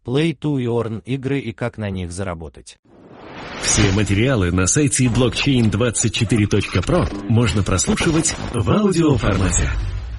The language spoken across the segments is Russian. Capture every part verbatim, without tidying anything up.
Play to Earn игры и как на них заработать. Все материалы на сайте блокчейн двадцать четыре точка про можно прослушивать в аудиоформате.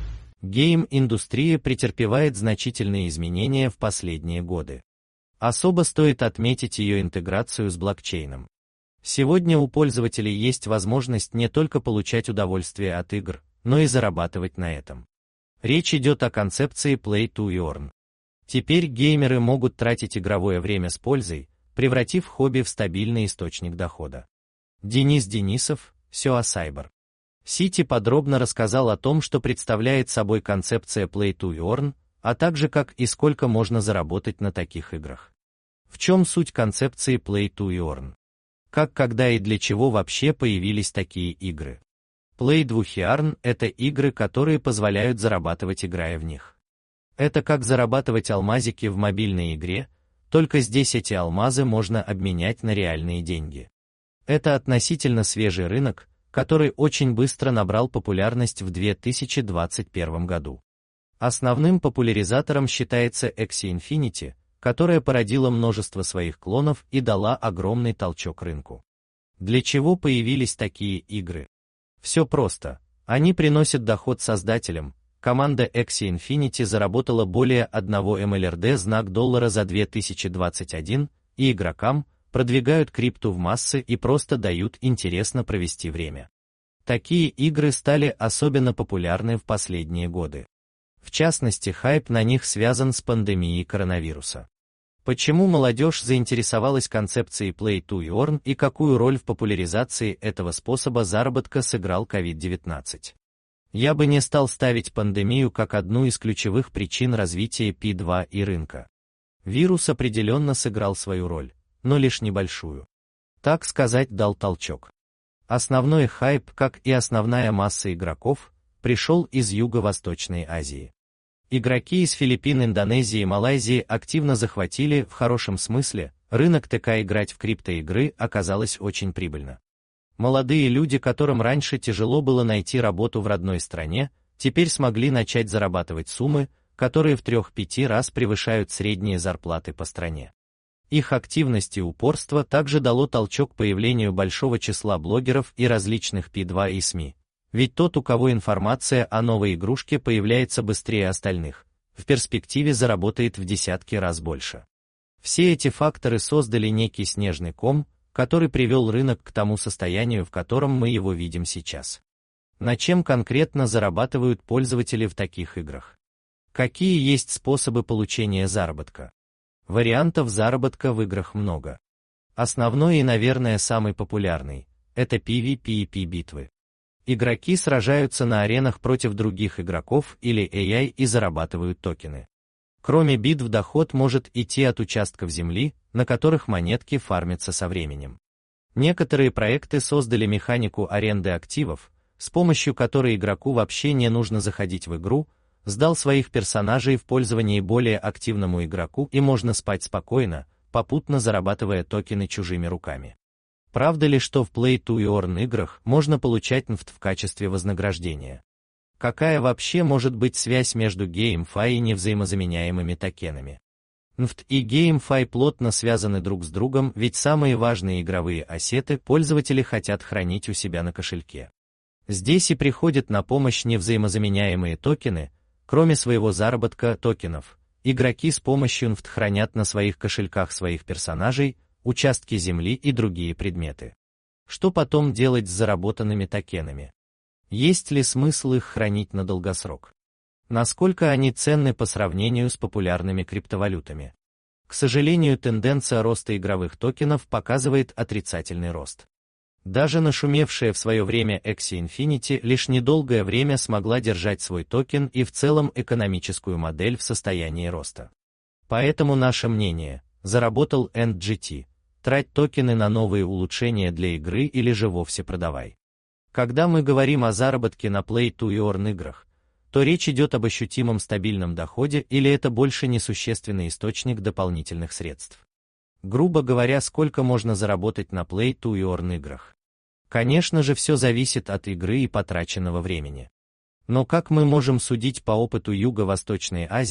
Гейм-индустрия претерпевает значительные изменения в последние годы. Особо стоит отметить ее интеграцию с блокчейном. Сегодня у пользователей есть возможность не только получать удовольствие от игр, но и зарабатывать на этом. Речь идет о концепции Play to Earn. Теперь геймеры могут тратить игровое время с пользой, превратив хобби в стабильный источник дохода. Денис Денисов, Сео Сайбер. Сити подробно рассказал о том, что представляет собой концепция Play to Earn, а также как и сколько можно заработать на таких играх. В чем суть концепции Play to Earn? Как, когда и для чего вообще появились такие игры? Play to Earn – это игры, которые позволяют зарабатывать, играя в них. Это как зарабатывать алмазики в мобильной игре, только здесь эти алмазы можно обменять на реальные деньги. Это относительно свежий рынок, который очень быстро набрал популярность в две тысячи двадцать первом году. Основным популяризатором считается Axie Infinity, которая породила множество своих клонов и дала огромный толчок рынку. Для чего появились такие игры? Все просто. Они приносят доход создателям. Команда Axie Infinity заработала более одного миллиарда знак доллара за две тысячи двадцать один, и игрокам продвигают крипту в массы и просто дают интересно провести время. Такие игры стали особенно популярны в последние годы. В частности, хайп на них связан с пандемией коронавируса. Почему молодежь заинтересовалась концепцией Play to Earn и какую роль в популяризации этого способа заработка сыграл ковид девятнадцать? Я бы не стал ставить пандемию как одну из ключевых причин развития пи два и рынка. Вирус определенно сыграл свою роль, но лишь небольшую. Так сказать, дал толчок. Основной хайп, как и основная масса игроков, пришел из Юго-Восточной Азии. Игроки из Филиппин, Индонезии и Малайзии активно захватили, в хорошем смысле, рынок ТК. Играть в криптоигры оказалось очень прибыльно. Молодые люди, которым раньше тяжело было найти работу в родной стране, теперь смогли начать зарабатывать суммы, которые в трех-пяти раз превышают средние зарплаты по стране. Их активность и упорство также дало толчок появлению большого числа блогеров и различных пи два и СМИ. Ведь тот, у кого информация о новой игрушке появляется быстрее остальных, в перспективе заработает в десятки раз больше. Все эти факторы создали некий снежный ком, который привел рынок к тому состоянию, в котором мы его видим сейчас. На чем конкретно зарабатывают пользователи в таких играх? Какие есть способы получения заработка? Вариантов заработка в играх много. Основной и, наверное, самый популярный – это пи ви пи и пи-битвы. Игроки сражаются на аренах против других игроков или эй ай и зарабатывают токены. Кроме битв, доход может идти от участков земли, на которых монетки фармятся со временем. Некоторые проекты создали механику аренды активов, с помощью которой игроку вообще не нужно заходить в игру, сдал своих персонажей в пользование более активному игроку и можно спать спокойно, попутно зарабатывая токены чужими руками. Правда ли, что в Play to Earn играх можно получать эн эф ти в качестве вознаграждения? Какая вообще может быть связь между GameFi и невзаимозаменяемыми токенами? эн эф ти и GameFi плотно связаны друг с другом, ведь самые важные игровые ассеты пользователи хотят хранить у себя на кошельке. Здесь и приходят на помощь невзаимозаменяемые токены. Кроме своего заработка токенов, игроки с помощью эн эф ти хранят на своих кошельках своих персонажей, участки земли и другие предметы. Что потом делать с заработанными токенами? Есть ли смысл их хранить на долгосрок? Насколько они ценны по сравнению с популярными криптовалютами? К сожалению, тенденция роста игровых токенов показывает отрицательный рост. Даже нашумевшая в свое время Axie Infinity лишь недолгое время смогла держать свой токен и в целом экономическую модель в состоянии роста. Поэтому наше мнение: заработал эн джи ти, трать токены на новые улучшения для игры или же вовсе продавай. Когда мы говорим о заработке на Play to Earn играх, то речь идет об ощутимом стабильном доходе или это больше несущественный источник дополнительных средств? Грубо говоря, сколько можно заработать на Play to Earn играх? Конечно же, все зависит от игры и потраченного времени. Но как мы можем судить по опыту Юго-Восточной Азии,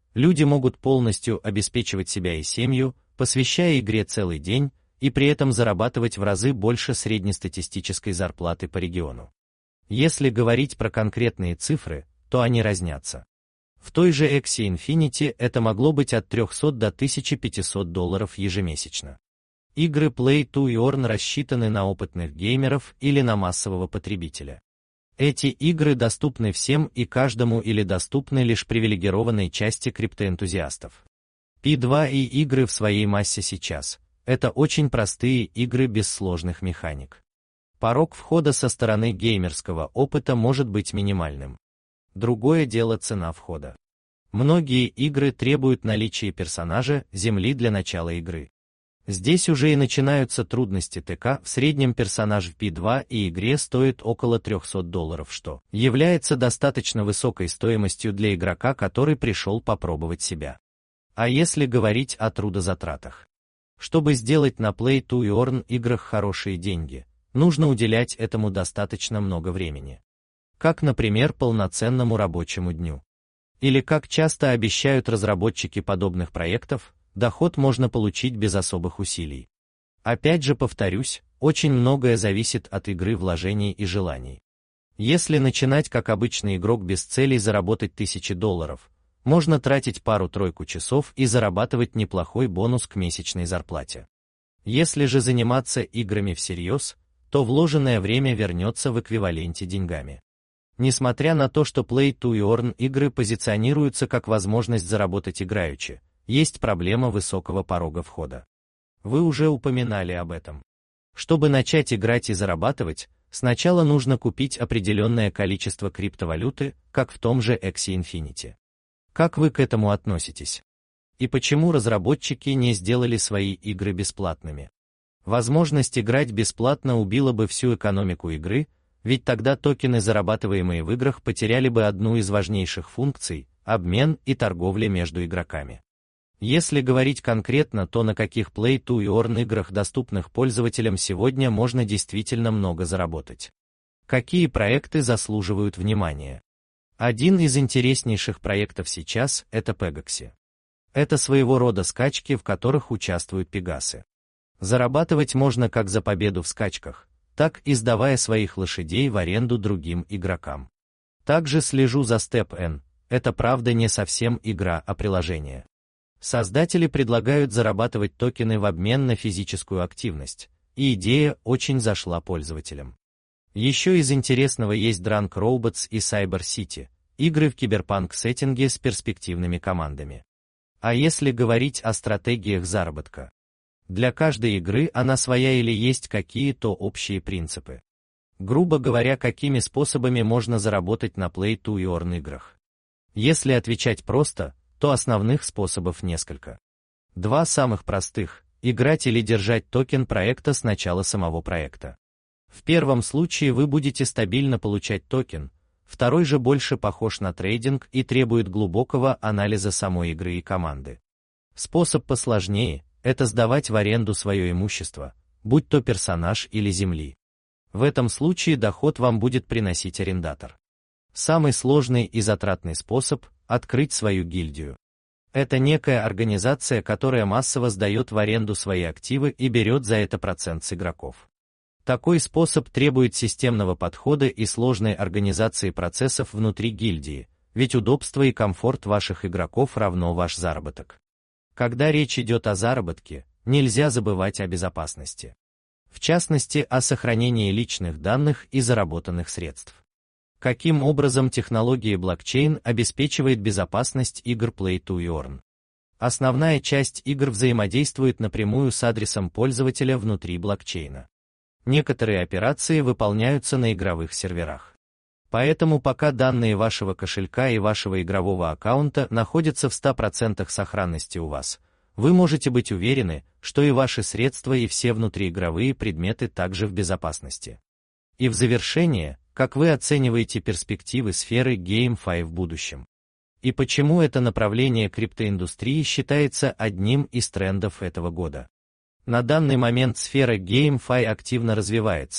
Люди могут полностью обеспечивать себя и семью, посвящая игре целый день, и при этом зарабатывать в разы больше среднестатистической зарплаты по региону. Если говорить про конкретные цифры, то они разнятся. В той же Axie Infinity это могло быть от трёхсот до тысячи пятисот долларов ежемесячно. Игры Play to Earn рассчитаны на опытных геймеров или на массового потребителя. Эти игры доступны всем и каждому или доступны лишь привилегированной части криптоэнтузиастов. пи два и игры в своей массе сейчас – это очень простые игры без сложных механик. Порог входа со стороны геймерского опыта может быть минимальным. Другое дело цена входа. Многие игры требуют наличия персонажа Земли для начала игры. Здесь уже и начинаются трудности ТК, в среднем персонаж в пи два и игре стоит около трёхсот долларов, что является достаточно высокой стоимостью для игрока, который пришел попробовать себя. А если говорить о трудозатратах? Чтобы сделать на Play to Earn играх хорошие деньги, нужно уделять этому достаточно много времени. Как, например, полноценному рабочему дню. Или как часто обещают разработчики подобных проектов, доход можно получить без особых усилий. Опять же повторюсь, очень многое зависит от игры, вложений и желаний. Если начинать как обычный игрок без целей заработать тысячи долларов, можно тратить пару-тройку часов и зарабатывать неплохой бонус к месячной зарплате. Если же заниматься играми всерьез, то вложенное время вернется в эквиваленте деньгами. Несмотря на то, что Play to Earn игры позиционируются как возможность заработать играючи, есть проблема высокого порога входа. Вы уже упоминали об этом. Чтобы начать играть и зарабатывать, сначала нужно купить определенное количество криптовалюты, как в том же Axie Infinity. Как вы к этому относитесь? И почему разработчики не сделали свои игры бесплатными? Возможность играть бесплатно убила бы всю экономику игры, ведь тогда токены, зарабатываемые в играх, потеряли бы одну из важнейших функций – обмен и торговля между игроками. Если говорить конкретно, то на каких Play to Earn играх, доступных пользователям сегодня, можно действительно много заработать? Какие проекты заслуживают внимания? Один из интереснейших проектов сейчас – это Pegaxi. Это своего рода скачки, в которых участвуют пегасы. Зарабатывать можно как за победу в скачках, так и сдавая своих лошадей в аренду другим игрокам. Также слежу за StepN, это правда не совсем игра, а приложение. Создатели предлагают зарабатывать токены в обмен на физическую активность, и идея очень зашла пользователям. Еще из интересного есть Drunk Robots и Cyber City, игры в киберпанк-сеттинге с перспективными командами. А если говорить о стратегиях заработка? Для каждой игры она своя или есть какие-то общие принципы? Грубо говоря, какими способами можно заработать на Play to Earn играх? Если отвечать просто, то основных способов несколько. Два самых простых – играть или держать токен проекта с начала самого проекта. В первом случае вы будете стабильно получать токен, второй же больше похож на трейдинг и требует глубокого анализа самой игры и команды. Способ посложнее – это сдавать в аренду свое имущество, будь то персонаж или земли. В этом случае доход вам будет приносить арендатор. Самый сложный и затратный способ – открыть свою гильдию. Это некая организация, которая массово сдает в аренду свои активы и берет за это процент с игроков. Такой способ требует системного подхода и сложной организации процессов внутри гильдии, ведь удобство и комфорт ваших игроков равно ваш заработок. Когда речь идет о заработке, нельзя забывать о безопасности. В частности, о сохранении личных данных и заработанных средств. Каким образом технология блокчейн обеспечивает безопасность игр Play to Earn? Основная часть игр взаимодействует напрямую с адресом пользователя внутри блокчейна. Некоторые операции выполняются на игровых серверах. Поэтому пока данные вашего кошелька и вашего игрового аккаунта находятся в ста процентах сохранности у вас, вы можете быть уверены, что и ваши средства и все внутриигровые предметы также в безопасности. И в завершение, как вы оцениваете перспективы сферы GameFi в будущем? И почему это направление криптоиндустрии считается одним из трендов этого года? На данный момент сфера GameFi активно развивается,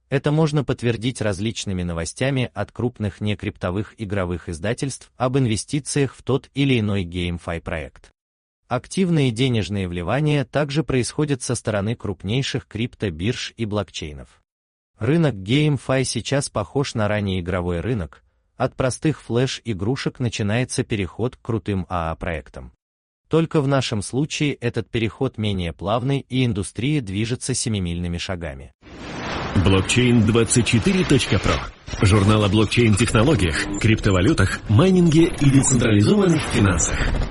Это можно подтвердить различными новостями от крупных некриптовых игровых издательств об инвестициях в тот или иной GameFi проект. Активные денежные вливания также происходят со стороны крупнейших криптобирж и блокчейнов. Рынок GameFi сейчас похож на ранний игровой рынок, от простых флеш-игрушек начинается переход к крутым эй эй проектам. Только в нашем случае этот переход менее плавный и индустрия движется семимильными шагами. блокчейн двадцать четыре точка про. Журнал о блокчейн-технологиях, криптовалютах, майнинге и децентрализованных финансах.